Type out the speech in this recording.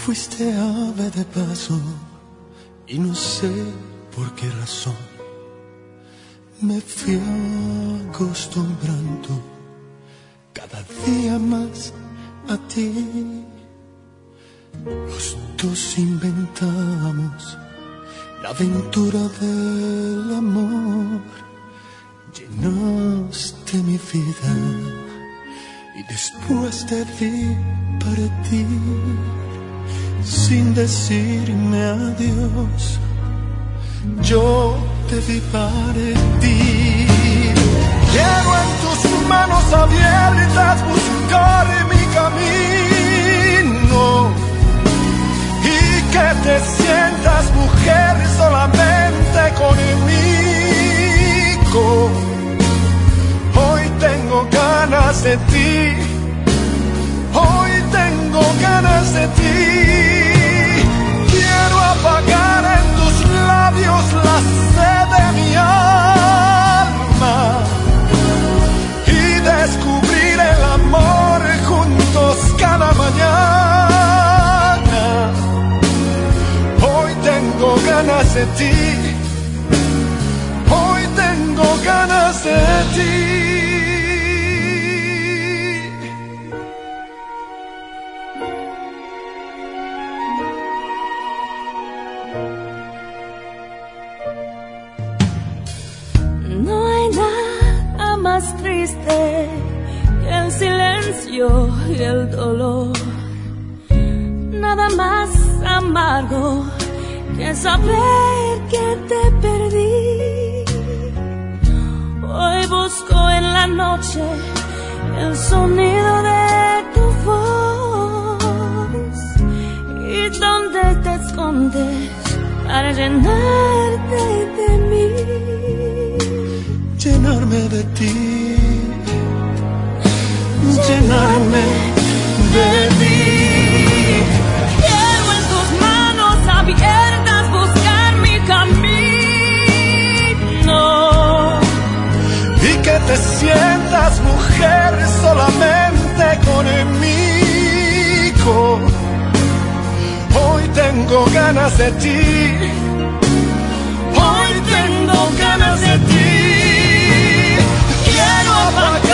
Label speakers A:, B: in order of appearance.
A: fuiste ave de paso y no sé por qué razón me fui acostumbrando cada día más a ti. Los dos inventamos la aventura del amor. Llenaste mi vida y después te vi partir sin decirme adiós. Yo te vi partir. Quiero en tus manos abiertas buscar mi camino y que te sientas mujer solamente conmigo. Hoy tengo ganas de ti, hoy tengo ganas de ti. Quiero apagar en tus labios la sed de mi alma y descubrir el amor juntos cada mañana. Hoy tengo ganas de ti, hoy tengo ganas de ti.
B: No hay nada más triste que el silencio y el dolor, nada más amargo que saber que te perdí. Hoy busco en la noche el sonido de tu voz y dónde te escondes para llenarte de mí.
A: Llenarme de ti, llenarme de ti.
B: Quiero en tus manos abiertas buscar mi camino
A: Y que te sientas mujer solamente conmigo. Hoy tengo ganas de ti, hoy tengo ganas de ti. Quiero apagar